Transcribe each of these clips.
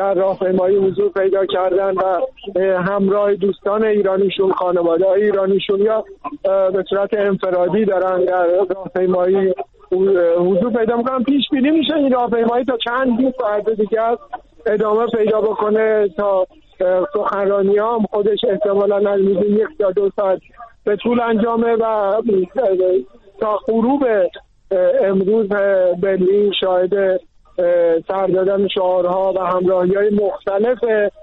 در راهپیمایی حضور پیدا کردن و همراه دوستان ایرانیشون، خانواده‌های ایرانیشون یا به صورت انفرادی دارن در راهپیمایی حضور پیدا میکنن. پیش بینی میشه این راهپیمایی تا چند ساعت دیگه ادامه پیدا بکنه تا سخنرانی هم خودش احتمالاً از 1 تا 2 ساعت به طول انجامه و تا غروب امروز برلین شاهد سر دادن شعارها و همراهی‌های مختلف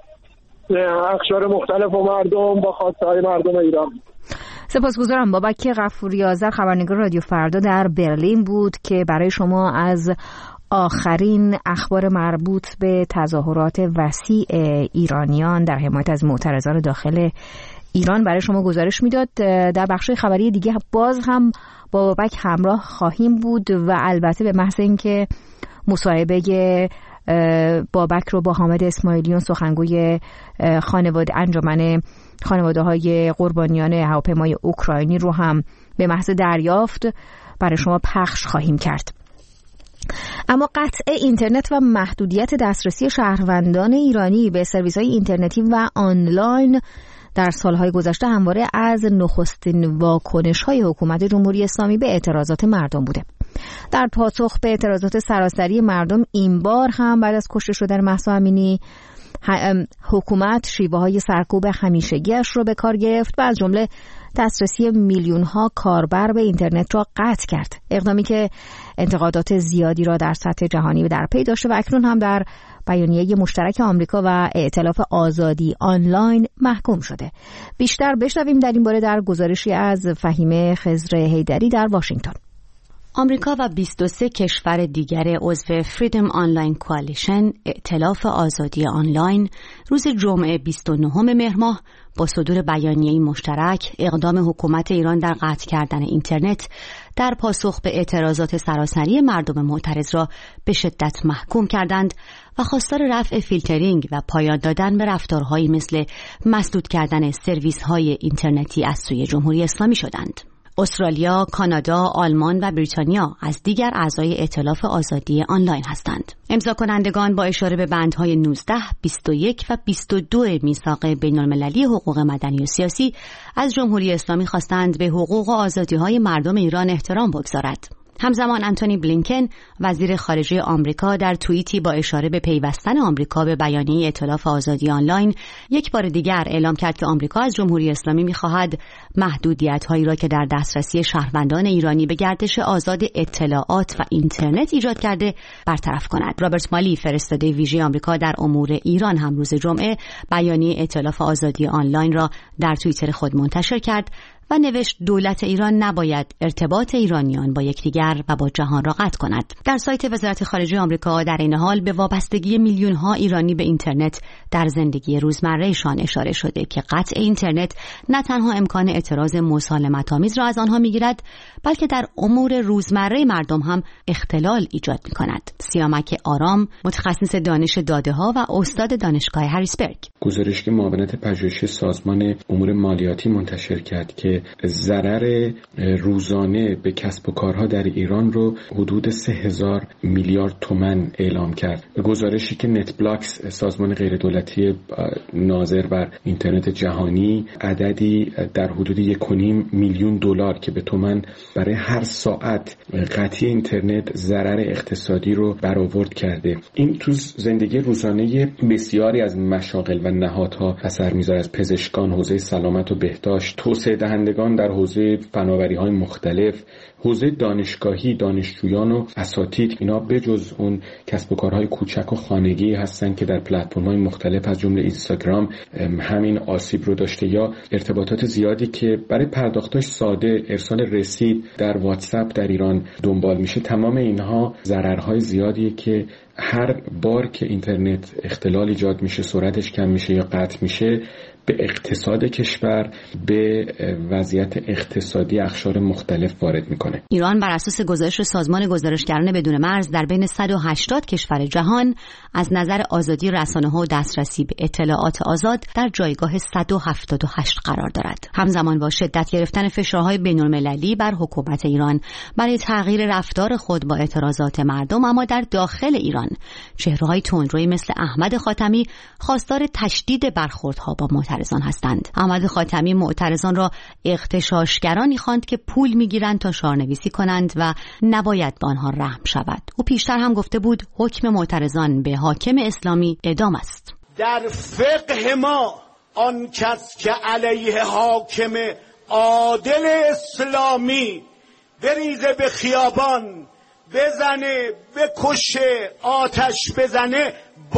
اقشار مختلف و مردم با خواسته‌های مردم ایران. سپاسگزارم. بابک غفوری آذر، خبرنگار رادیو فردا در برلین بود که برای شما از آخرین اخبار مربوط به تظاهرات وسیع ایرانیان در حمایت از معترضان داخل ایران برای شما گزارش میداد. در بخش خبری دیگه باز هم با بابک همراه خواهیم بود و البته به محض اینکه مصاحبه بابک رو با حامد اسماعیلیون سخنگوی انجمن خانواده‌های قربانیان هواپیمای اوکراینی رو هم به محض دریافت برای شما پخش خواهیم کرد. اما قطع اینترنت و محدودیت دسترسی شهروندان ایرانی به سرویس‌های اینترنتی و آنلاین در سالهای گذشته همواره از نخستین واکنش‌های حکومت جمهوری اسلامی به اعتراضات مردم بوده. در پاسخ به اعتراضات سراسری مردم این بار هم بعد از کشته شدن مهسا امینی حکومت شیوه‌های سرکوب همیشگیش رو به کار گرفت و از جمله دسترسی میلیون‌ها کاربر به اینترنت را قطع کرد. اقدامی که انتقادات زیادی را در سطح جهانی در پی داشته و اکنون هم در بیانیه مشترک آمریکا و ائتلاف آزادی آنلاین محکوم شده. بیشتر بشنویم در این باره در گزارشی از فهیمه خضر حیدری در واشنگتن. آمریکا و 23 کشور دیگر عضو فریدم آنلاین کوالیشن ائتلاف آزادی آنلاین روز جمعه 29 مهر ماه با صدور بیانیه‌ای مشترک اقدام حکومت ایران در قطع کردن اینترنت در پاسخ به اعتراضات سراسری مردم معترض را به شدت محکوم کردند و خواستار رفع فیلترینگ و پایان دادن به رفتارهایی مثل مسدود کردن سرویس‌های اینترنتی از سوی جمهوری اسلامی شدند. استرالیا، کانادا، آلمان و بریتانیا از دیگر اعضای ائتلاف آزادی آنلاین هستند. امضا کنندگان با اشاره به بندهای 19، 21 و 22 میثاق بین‌المللی حقوق مدنی و سیاسی از جمهوری اسلامی خواستند به حقوق و آزادی‌های مردم ایران احترام بگذارد. همزمان انتونی بلینکن وزیر خارجه آمریکا در توییتی با اشاره به پیوستن آمریکا به بیانیه ائتلاف آزادی آنلاین یک بار دیگر اعلام کرد که آمریکا از جمهوری اسلامی می‌خواهد محدودیت‌هایی را که در دسترسی شهروندان ایرانی به گردش آزاد اطلاعات و اینترنت ایجاد کرده برطرف کند. رابرت مالی فرستاده ویژه آمریکا در امور ایران هم روز جمعه بیانیه ائتلاف آزادی آنلاین را در توییتر خود منتشر کرد و نوشت دولت ایران نباید ارتباط ایرانیان با یکدیگر و با جهان را قطع کند. در سایت وزارت خارجه آمریکا در این حال به وابستگی میلیون‌ها ایرانی به اینترنت در زندگی روزمره‌شان اشاره شده که قطع اینترنت نه تنها امکان اعتراض مسالمت‌آمیز را از آنها می‌گیرد بلکه در امور روزمره مردم هم اختلال ایجاد می‌کند. سیامک آرام، متخصص دانش داده‌ها و استاد دانشگاه هریسبرگ، گزارشی که معاونت پژوهشی سازمان امور مالیاتی منتشر کرد که ضرر روزانه به کسب و کارها در ایران رو حدود 3000 میلیارد تومان اعلام کرد. گزارشی که نت بلاکس سازمان غیردولتی ناظر بر اینترنت جهانی عددی در حدود 1.5 میلیون دلار که به تومان برای هر ساعت قطعی اینترنت ضرر اقتصادی رو برآورد کرده. این تو زندگی روزانه بسیاری از مشاغل و نهادها اثر میذاره، از پزشکان، حوزه سلامت و بهداشت، توسعه دهندگان در حوزه فناوری‌های مختلف، حوزه دانشگاهی، دانشجویان و اساتید. اینا بجز اون کسب و کارهای کوچک و خانگی هستن که در پلتفرم‌های مختلف از جمله اینستاگرام همین آسیب رو داشته، یا ارتباطات زیادی که برای پرداختش ساده ارسال رسید در واتساپ در ایران دنبال میشه. تمام اینها ضررهای زیادیه که هر بار که اینترنت اختلال ایجاد میشه، سرعتش کم میشه یا قطع میشه، به اقتصاد کشور، به وضعیت اقتصادی اقشار مختلف وارد میکنه. ایران بر اساس گزارش سازمان گزارشگران بدون مرز در بین 180 کشور جهان از نظر آزادی رسانه‌ها و دسترسی به اطلاعات آزاد در جایگاه 178 قرار دارد. همزمان با شدت گرفتن فشارهای بین‌المللی بر حکومت ایران برای تغییر رفتار خود با اعتراضات مردم، اما در داخل ایران چهره‌های تندرویی مثل احمد خاتمی خواستار تشدید برخوردها با معترضان هستند. احمد خاتمی معترضان را اغتشاشگرانی خواند که پول میگیرند تا شعارنویسی کنند و نباید به آنها رحم شود. او پیشتر هم گفته بود حکم معترضان به حاکم اسلامی اعدام است. در فقه ما آن کس که علیه حاکم عادل اسلامی بریزه به خیابان، بزنه، بکشه، آتش بزنه،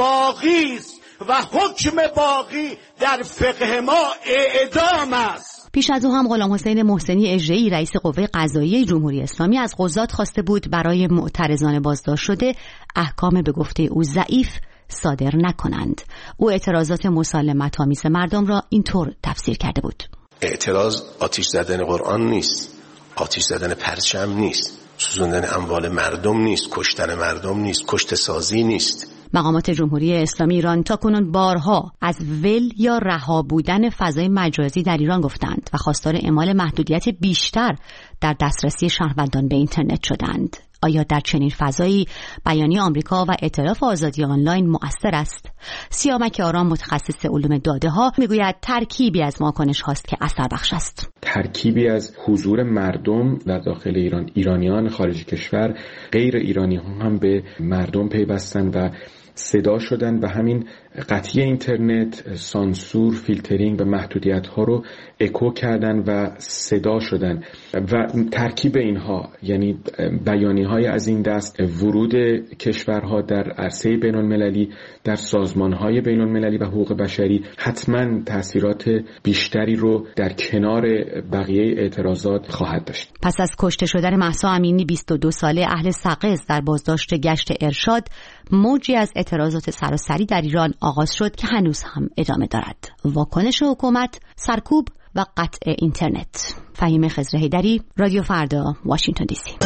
باغی است و حکم باغی در فقه ما اعدام است. پیش از او هم غلام حسین محسنی اژه‌ای رئیس قوه قضاییه جمهوری اسلامی از قضات خواسته بود برای معترضان بازداشت شده احکام به گفته او ضعیف صادر نکنند. او اعتراضات مسالمت‌آمیز مردم را اینطور تفسیر کرده بود: اعتراض آتش زدن قرآن نیست، آتش زدن پرچم نیست، سوزوندن اموال مردم نیست، کشتن مردم نیست، کشته سازی نیست. مقامات جمهوری اسلامی ایران تاکنون بارها از ول یا رها بودن فضای مجازی در ایران گفتند و خواستار اعمال محدودیت بیشتر در دسترسی شهروندان به اینترنت شدند. آیا در چنین فضایی بیانیه آمریکا و ائتلاف آزادی آنلاین مؤثر است؟ سیامک آرام متخصص علوم داده ها میگوید ترکیبی از واکنش هاست که اثر بخش است. ترکیبی از حضور مردم در داخل ایران، ایرانیان خارج کشور، غیر ایرانی ها هم به مردم پیوستند و صدا شدن و همین قطعی اینترنت، سانسور، فیلترینگ و محدودیت ها رو اکو کردن و صدا شدن و ترکیب اینها یعنی بیانیه های از این دست، ورود کشورها در عرصه بین المللی، در سازمان های بین المللی و حقوق بشری حتما تاثیرات بیشتری رو در کنار بقیه اعتراضات خواهد داشت. پس از کشته شدن مهسا امینی 22 ساله اهل سقز در بازداشت گشت ارشاد، موجی از اعتراضات سراسری در ایران آغاز شد که هنوز هم ادامه دارد. واکنش حکومت، سرکوب و قطع اینترنت. فهیم خضر حیدری، رادیو فردا، واشنگتن دی سی.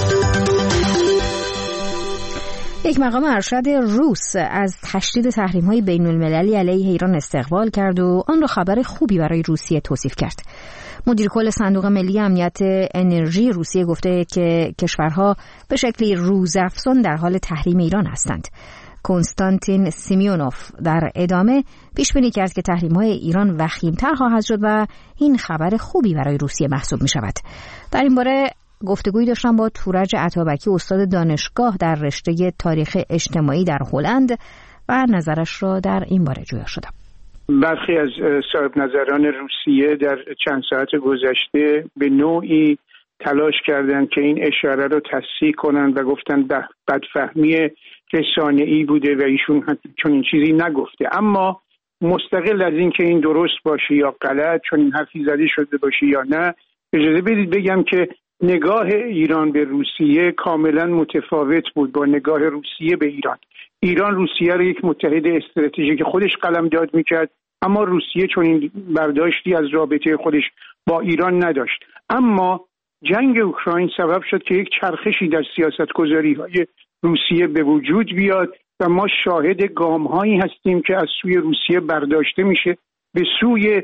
یک مقام ارشد روس از تشدید تحریم‌های بین‌المللی علیه ایران استقبال کرد و آن را خبر خوبی برای روسیه توصیف کرد. مدیر کل صندوق ملی امنیت انرژی روسیه گفته که کشورها به شکلی روزافزون در حال تحریم ایران هستند. کنستانتین سیمیونوف در ادامه پیش بینی کرد که تحریم‌های ایران وخیم‌تر خواهد شد و این خبر خوبی برای روسیه محسوب می‌شود. در این باره گفتگویی داشتم با تورج عطابکی، استاد دانشگاه در رشته تاریخ اجتماعی در هلند و نظرش را در این باره جویا شدم. برخی از صاحب نظران روسیه در چند ساعت گذشته به نوعی تلاش کردند که این اشاره رو تصحیح کنند و گفتند بدفهمی رسانه‌ای بوده و ایشون چون این چیزی نگفته. اما مستقل از این که این درست باشه یا غلط، چون این حرفی زده شده باشه یا نه، اجازه بدید بگم که نگاه ایران به روسیه کاملا متفاوت بود با نگاه روسیه به ایران. ایران روسیه رو یک متحد استراتژیک خودش قلمداد میکرد، اما روسیه چون این برداشتی از رابطه خودش با ایران نداشت. اما جنگ اوکراین سبب شد که یک چرخشی در سیاستگذاری‌های روسیه به وجود بیاد و ما شاهد گام‌هایی هستیم که از سوی روسیه برداشته میشه به سوی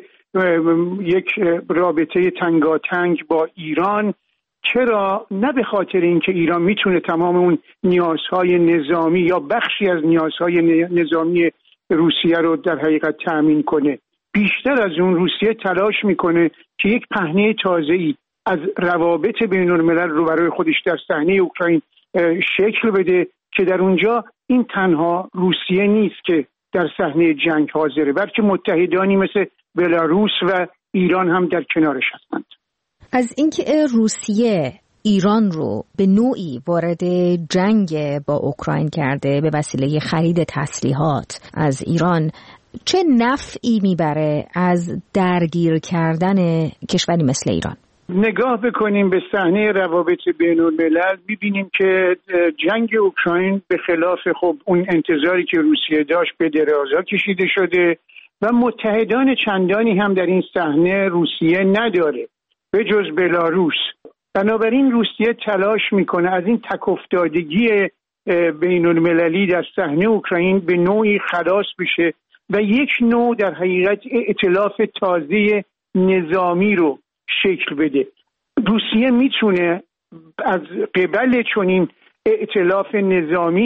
یک رابطه تنگاتنگ با ایران. چرا؟ نه به خاطر اینکه ایران میتونه تمام اون نیازهای نظامی یا بخشی از نیازهای نظامی روسیه رو در حقیقت تأمین کنه. بیشتر از اون روسیه تلاش میکنه که یک پهنه تازه‌ای از روابط بین الملل رو برای خودش در صحنه اوکراین شکل بده که در اونجا این تنها روسیه نیست که در صحنه جنگ حاضره، بلکه متحدانی مثل بلاروس و ایران هم در کنارش هستند. از اینکه روسیه ایران رو به نوعی وارد جنگ با اوکراین کرده به وسیله خرید تسلیحات از ایران، چه نفعی میبره از درگیر کردن کشوری مثل ایران؟ نگاه بکنیم به صحنه روابط بین الملل، ببینیم که جنگ اوکراین به خلاف خب اون انتظاری که روسیه داشت به درازا کشیده شده و متحدان چندانی هم در این صحنه روسیه نداره به جز بلاروس. بنابراین روسیه تلاش میکنه از این تک‌افتادگی بین المللی در صحنه اوکراین به نوعی خلاص بشه و یک نوع در حقیقت ائتلاف تازه نظامی رو شکل بده. روسیه میتونه از قبل چنین ائتلاف نظامی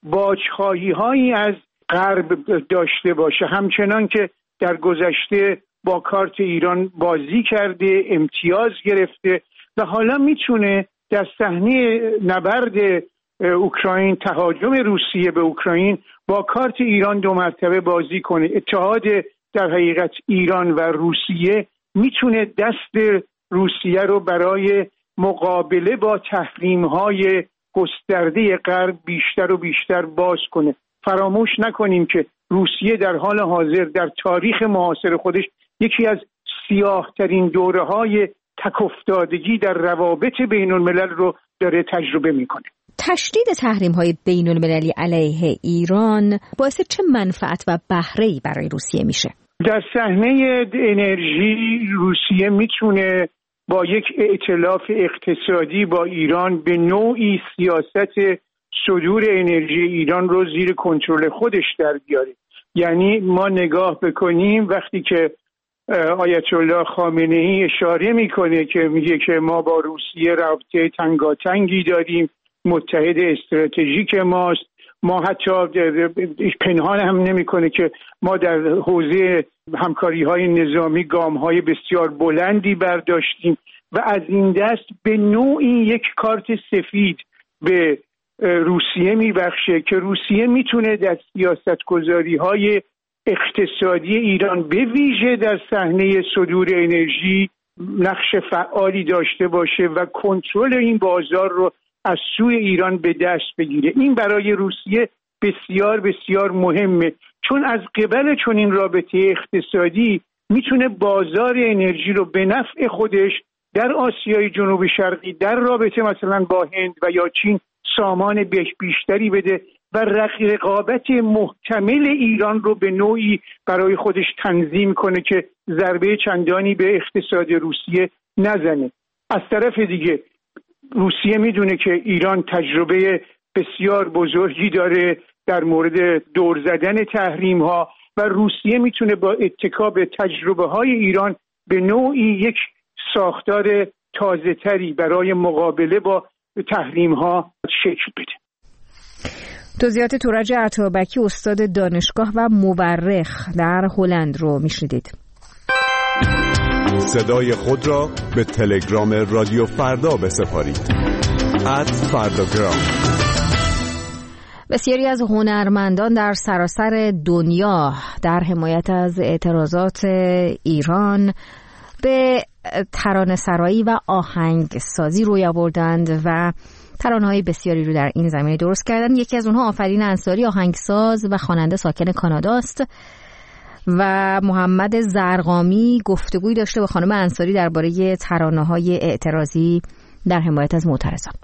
باجخواهی هایی از غرب داشته باشه، همچنان که در گذشته با کارت ایران بازی کرده، امتیاز گرفته و حالا میتونه در صحنه نبرد اوکراین، تهاجم روسیه به اوکراین، با کارت ایران 2 مرتبه بازی کنه. اتحاد در حقیقت ایران و روسیه میتونه دست روسیه رو برای مقابله با تحریم‌های گسترده غرب بیشتر و بیشتر باز کنه. فراموش نکنیم که روسیه در حال حاضر در تاریخ معاصر خودش یکی از سیاه‌ترین دوره‌های تک‌افتادگی در روابط بین‌الملل رو داره تجربه میکنه. تشدید تحریم‌های بین‌المللی علیه ایران باعث چه منفعت و بهره‌ای برای روسیه میشه؟ در صحنه انرژی روسیه میتونه با یک ائتلاف اقتصادی با ایران به نوعی سیاست صدور انرژی ایران رو زیر کنترل خودش در بیاره. یعنی ما نگاه بکنیم وقتی که آیت الله خامنه‌ای اشاره میکنه که میگه که ما با روسیه رابطه تنگاتنگی داریم، متحد استراتژیک ماست، ما حتی پنهان هم نمیکنه که ما در حوزه همکاری‌های نظامی گام‌های بسیار بلندی برداشتیم و از این دست به نوعی یک کارت سفید به روسیه میبخشه که روسیه میتونه در سیاستگذاری‌های اقتصادی ایران به ویژه در صحنه صدور انرژی نقش فعالی داشته باشه و کنترل این بازار رو از سوی ایران به دست بگیره. این برای روسیه بسیار بسیار مهمه، چون از قبل چنین رابطه اقتصادی میتونه بازار انرژی رو به نفع خودش در آسیای جنوب شرقی در رابطه مثلا با هند و یا چین سامان بیشتری بده و رقابت محتمل ایران رو به نوعی برای خودش تنظیم کنه که ضربه چندانی به اقتصاد روسیه نزنه. از طرف دیگه روسیه میدونه که ایران تجربه بسیار بزرگی داره در مورد دور زدن تحریم ها و روسیه میتونه با اتکا به تجربه های ایران به نوعی یک ساختار تازه تری برای مقابله با تحریم ها شکل بده. توضیحات تورج عطابکی، استاد دانشگاه و مورخ در هلند رو میشنیدید. صدای خود را به تلگرام رادیو فردا بسپارید. @فرداگرام. بسیاری از هنرمندان در سراسر دنیا در حمایت از اعتراضات ایران به ترانه‌سرایی و آهنگسازی روی آوردند و ترانه‌های بسیاری رو در این زمینه درست کردند. یکی از اونها آفرین انصاری، آهنگساز و خواننده ساکن کانادا است و محمد زرقامی گفتگویی داشته با خانم انصاری درباره ترانه‌های اعتراضی در حمایت از معترضان.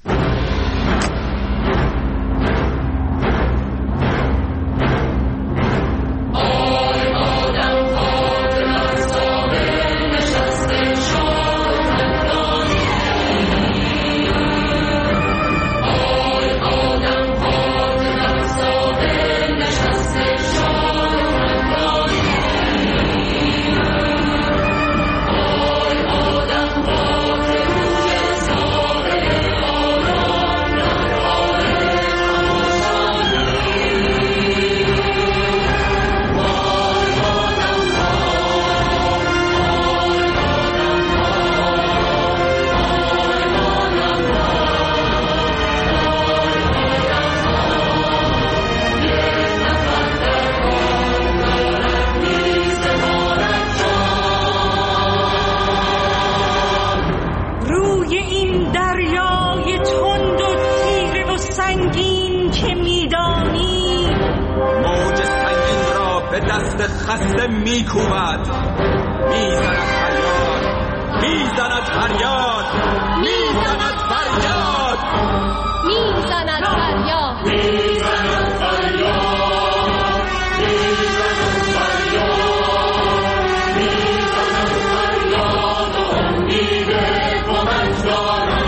خسته میکوبد، میزند فریاد، میزند فریاد، میزند فریاد، میزند فریاد، میزند فریاد، میزند فریاد، میزند فریاد و امید کمک دارد.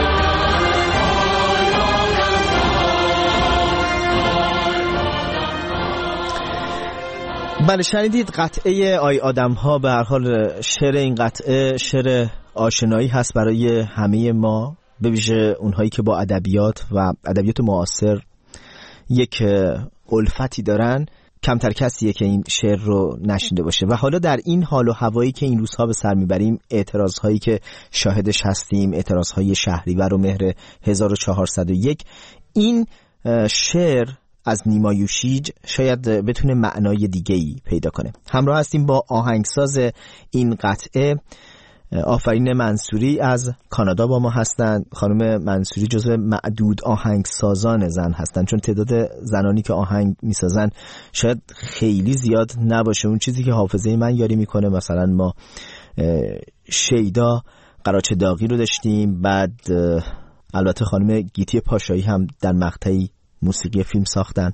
بله، شنیدید قطعه آی آدم ها. به هر حال شعر این قطعه شعر آشنایی هست برای همه ما، به ویژه اونهایی که با ادبیات و ادبیات معاصر یک الفتی دارن کمتر کسیه که این شعر رو نشنیده باشه. و حالا در این حال و هوایی که این روزها به سر میبریم، اعتراضهایی که شاهدش هستیم، اعتراضهای شهریور و مهر 1401، این شعر از نیما یوشیج شاید بتونه معنای دیگه‌ای پیدا کنه. همراه هستیم با آهنگساز این قطعه، آفرین منصوری از کانادا با ما هستند. خانم منصوری جزو معدود آهنگسازان زن هستند، چون تعداد زنانی که آهنگ میسازن شاید خیلی زیاد نباشه. اون چیزی که حافظه من یاری میکنه، مثلا ما شیدا قراچه داغی رو داشتیم، بعد البته خانم گیتی پاشایی هم در مقطعی موسیقی فیلم ساختن.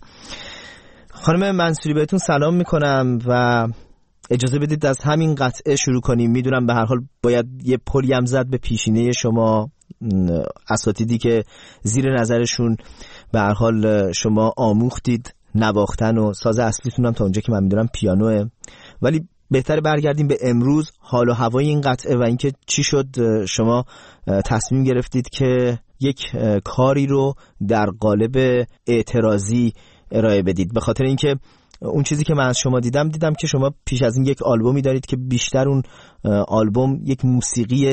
خانم منصوری بهتون سلام میکنم و اجازه بدید از همین قطعه شروع کنیم. میدونم به هر حال باید یه پلی هم زد به پیشینه شما، اساتیدی که زیر نظرشون به هر حال شما آموختید نواختن و ساز اصلیتون هم تا اونجا که من میدونم پیانوه، ولی بهتره برگردیم به امروز، حال و هوای این قطعه و اینکه چی شد شما تصمیم گرفتید که یک کاری رو در قالب اعتراضی ارائه بدید. به خاطر اینکه اون چیزی که من از شما دیدم که شما پیش از این یک آلبومی دارید که بیشتر اون آلبوم یک موسیقی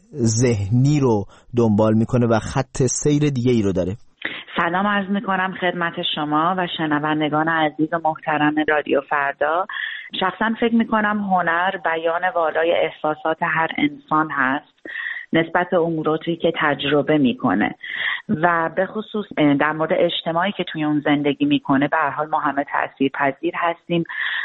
ذهنی رو دنبال میکنه و خط سیر دیگه ای رو داره. سلام عرض میکنم خدمت شما و شنوندگان عزیز و محترم رادیو فردا. شخصا فکر میکنم هنر بیان والای احساسات هر انسان هست نسبت به اموراتی که تجربه میکنه و به خصوص در مورد اجتماعی که توی اون زندگی میکنه. به هر حال ما همه تاثیرپذیر هستیم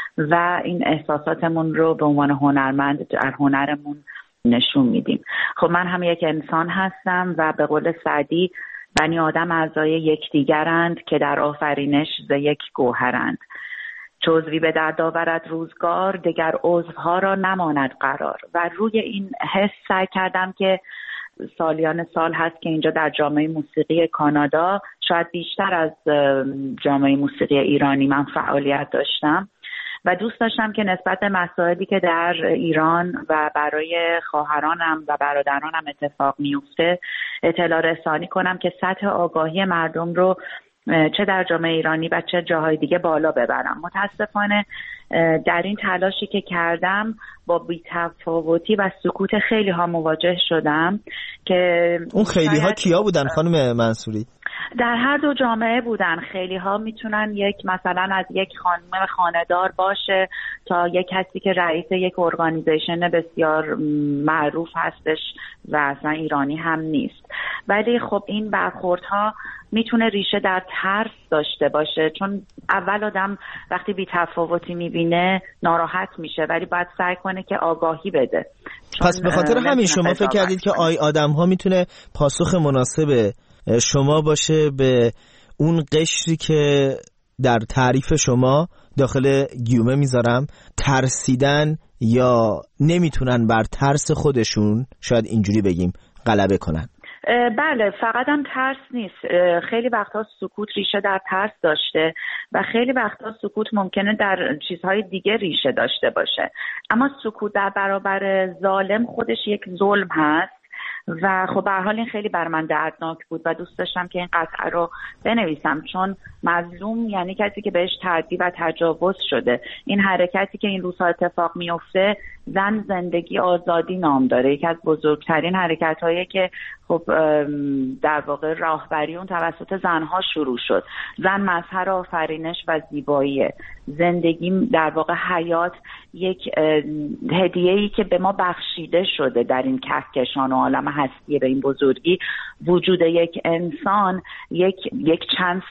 و این احساساتمون رو به عنوان هنرمند در هنرمون نشون میدیم. خب من هم یک انسان هستم و به قول سعدی بنی آدم اعضای یکدیگرند که در آفرینش ز یک گوهرند. چو عضوی به درد آورد روزگار دگر عضوها را نماند قرار. و روی این حس سعی کردم که سالیان سال هست که اینجا در جامعه موسیقی کانادا شاید بیشتر از جامعه موسیقی ایرانی من فعالیت داشتم و دوست داشتم که نسبت به مسائلی که در ایران و برای خواهرانم و برادرانم اتفاق میفته اطلاع رسانی کنم که سطح آگاهی مردم رو چه در جامعه ایرانی و چه جاهای دیگه بالا ببرم. متاسفانه در این تلاشی که کردم با بی‌تفاوتی و سکوت خیلی ها مواجه شدم که اون خیلی ها کیا بودن خانم منصوری؟ در هر دو جامعه بودن. خیلی ها میتونن مثلا از یک خانم خانه‌دار باشه تا یک کسی که رئیس یک ارگانیزیشن بسیار معروف هستش و اصلا ایرانی هم نیست. ولی خب این برخوردها میتونه ریشه در ترس داشته باشه، چون اول آدم وقتی بی‌تفاوتی میبینه ناراحت میشه، ولی باید سعی کنه که آگاهی بده. پس به خاطر همین شما فکر کردید که آدم ها میتونه پاسخ مناسب شما باشه به اون قشری که در تعریف شما داخل گیومه میذارم ترسیدن یا نمیتونن بر ترس خودشون، شاید اینجوری بگیم، غلبه کنن. بله، فقط هم ترس نیست. خیلی وقتا سکوت ریشه در ترس داشته و خیلی وقتا سکوت ممکنه در چیزهای دیگه ریشه داشته باشه، اما سکوت در برابر ظالم خودش یک ظلم هست و خب به هر حال این خیلی بر من دردناک بود و دوست داشتم که این قطعه رو بنویسم، چون مظلوم یعنی کسی که بهش تعدی و تجاوز شده. این حرکتی که این روزها اتفاق میفته زن زندگی آزادی نام داره، یکی از بزرگترین حرکت‌هایی که خب در واقع راهبری اون توسط زنها شروع شد. زن مظهر آفرینش و زیباییه. زندگی در واقع حیات یک هدیه‌ای که به ما بخشیده شده در این کهکشان و عالم هستی به این بزرگی. وجود یک انسان یک چانس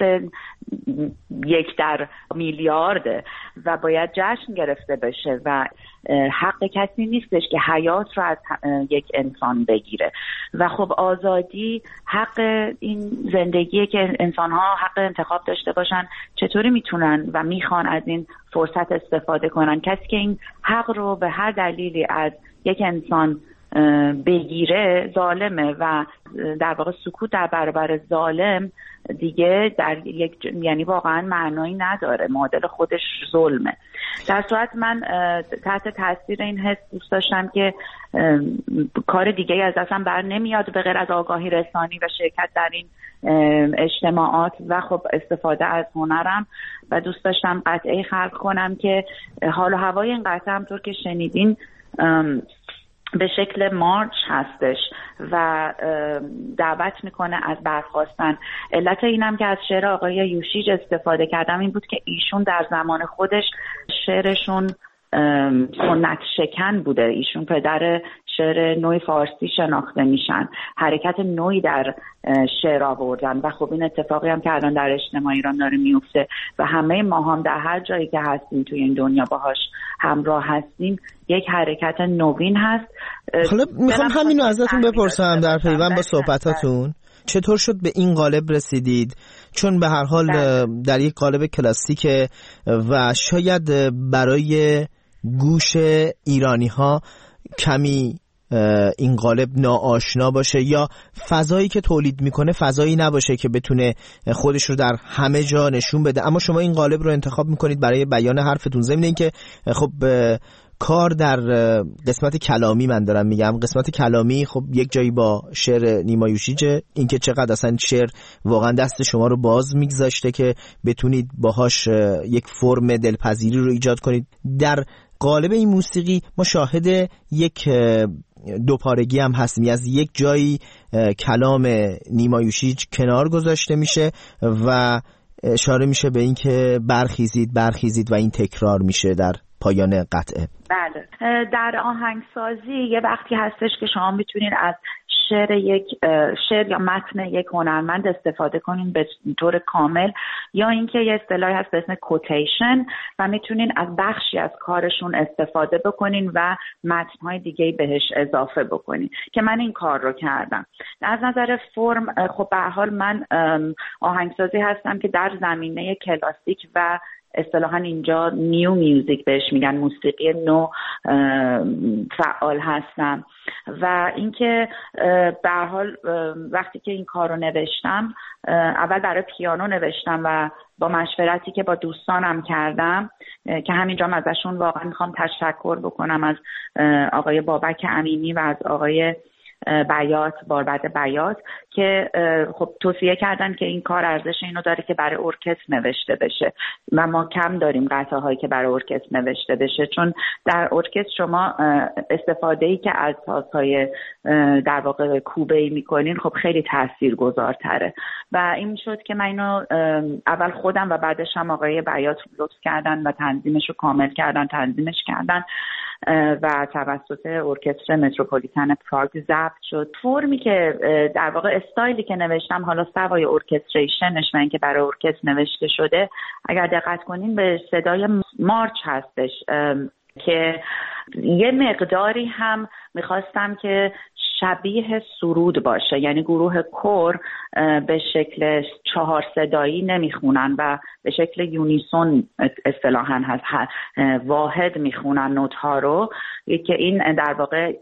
1 در میلیارده و باید جشن گرفته بشه و حق کسی نیستش که حیات رو از یک انسان بگیره. و خب آزادی حق این زندگیه که انسان‌ها حق انتخاب داشته باشن چطوری میتونن و میخوان از این فرصت استفاده کنن. کسی که این حق رو به هر دلیلی از یک انسان بگیره ظالمه و در واقع سکوت در برابر ظالم دیگه در یعنی واقعا معنایی نداره، معادل خودش ظلمه. در صورت من تحت تاثیر این حس دوست داشتم که کار دیگه از دستم بر نمیاد به غیر از آگاهی رسانی و شرکت در این اجتماعات و خب استفاده از هنرم و دوست داشتم قطعه خلق کنم که حال و هوای این قطعه همطور که شنیدین به شکل مارچ هستش و دعوت میکنه از برخاستن. علت اینم که از شعر آقای یوشیج استفاده کردم این بود که ایشون در زمان خودش شعرشون سنت شکن بوده. ایشون پدر شعر نوع فارسی شناخته میشن، حرکت نوعی در شعر آوردن و خب این اتفاقی هم که الان در اجتماع ایران داره میفته و همه ما هم در هر جایی که هستیم توی این دنیا باهاش همراه هستیم، یک حرکت نوین هست. حالا میخوام همینو ازتون بپرسم در پیوند با صحبتاتون، چطور شد به این قالب رسیدید؟ چون به هر حال در یک قالب کلاسیک و شاید برای گوش ایرانی ها کمی این قالب ناآشنا باشه یا فضایی که تولید میکنه فضایی نباشه که بتونه خودش رو در همه جا نشون بده، اما شما این قالب رو انتخاب میکنید برای بیان حرفتون. ضمن اینکه خب کار در قسمت کلامی، من دارم میگم قسمت کلامی، خب یک جایی با شعر نیما یوشیجه، اینکه چقدر اصلا شعر واقعا دست شما رو باز میگذاشته که بتونید باهاش یک فرم دلپذیری رو ایجاد کنید. در قالب این موسیقی ما شاهد یک دوپارگی هم هستیم، از یک جایی کلام نیما یوشیج کنار گذاشته میشه و اشاره میشه به این که برخیزید و این تکرار میشه در پایان قطعه. بله، در آهنگسازی یه وقتی هستش که شما میتونید از شعر یا متن یک هنرمند استفاده کنین به طور کامل، یا اینکه یه اصطلاحی هست به اسم کوتیشن و میتونین از بخشی از کارشون استفاده بکنین و متن‌های دیگه‌ای بهش اضافه بکنین که من این کار رو کردم. از نظر فرم خب به هر حال من آهنگسازی هستم که در زمینه کلاسیک و اصطلاحاً اینجا نیو میوزیک بهش میگن، موسیقی نو فعال هستم و اینکه به هر حال وقتی که این کارو نوشتم اول برای پیانو نوشتم و با مشورتی که با دوستانم کردم که همینجا ازشون واقعا میخوام تشکر بکنم، از آقای بابک امینی و از آقای باربد بیات که خب توصیه کردن که این کار ارزش اینو داره که برای ارکستر نوشته بشه و ما کم داریم قطعه هایی که برای ارکستر نوشته بشه، چون در ارکستر شما استفاده‌ای که از سازهای در واقع کوبه‌ای میکنین خب خیلی تاثیرگذارتره و این شد که من اینو اول خودم و بعدش هم آقای بیات لطف کردن و تنظیمش کردن و توسط ارکستر متروپولیتن پراگ ضبط شد. فرمی که در واقع استایلی که نوشتم حالا سوای ارکستریشنش و اینکه برای ارکستر نوشته شده، اگر دقت کنین به صدای مارچ هستش که یه مقداری هم میخواستم که شبیه سرود باشه، یعنی گروه کور به شکل 4 صدایی نمیخونن و به شکل یونیسون اصطلاحاً هست واحد میخونن نوت ها رو، که این در واقع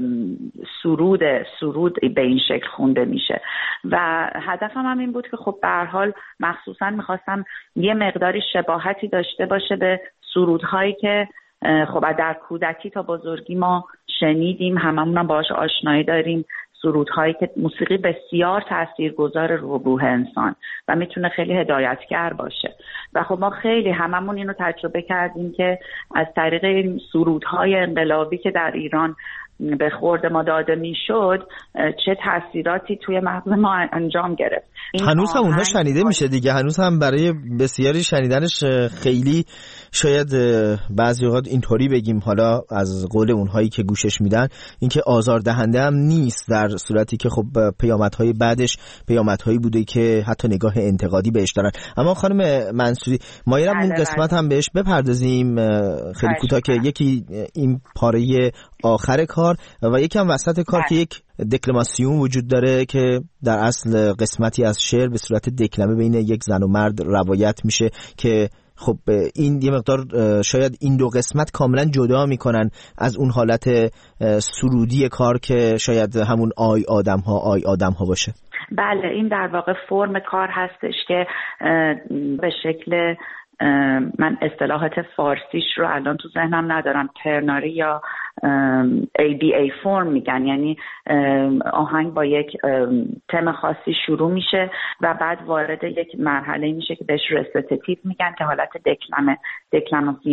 سرود به این شکل خونده میشه و هدفم هم این بود که خب به هر حال مخصوصاً میخواستم یه مقداری شباهتی داشته باشه به سرودهایی که خب در کودکی تا بزرگی ما شنیدیم، هممون هم باهاش آشنایی داریم، سرودهایی که موسیقی بسیار تاثیرگذار روح انسان و میتونه خیلی هدایتگر باشه و خب ما خیلی هممون اینو تجربه کردیم که از طریق این سرودهای انقلابی که در ایران به خورد ما داده میشد چه تاثیراتی توی مغز ما انجام گرفت. هنوز هم اونها شنیده میشه دیگه، هنوز هم برای بسیاری شنیدنش خیلی شاید بعضی اوقات اینطوری بگیم، حالا از قول اونهایی که گوشش میدن، اینکه آزاردهنده هم نیست، در صورتی که خب پیامدهای بعدش پیامدهایی بوده که حتی نگاه انتقادی بهش دارن. اما خانم منصوری مایرم اون قسمت هم بهش بپردازیم خیلی کوتاه، که یکی این پاره آخر کار و یکم وسط کار که یک دکلماسیون وجود داره که در اصل قسمتی از شعر به صورت دکلمه بین یک زن و مرد روایت میشه که خب این یه مقدار شاید این دو قسمت کاملا جدا میکنن از اون حالت سرودی کار که شاید همون آی آدم ها باشه. بله، این در واقع فرم کار هستش که به شکل من اصطلاحات فارسیش رو الان تو ذهنم ندارم، ترناری یا ABA فرم میگن، یعنی آهنگ با یک تم خاصی شروع میشه و بعد وارد یک مرحله میشه که بهش رسیتیتیو میگن که حالت دکلماسیون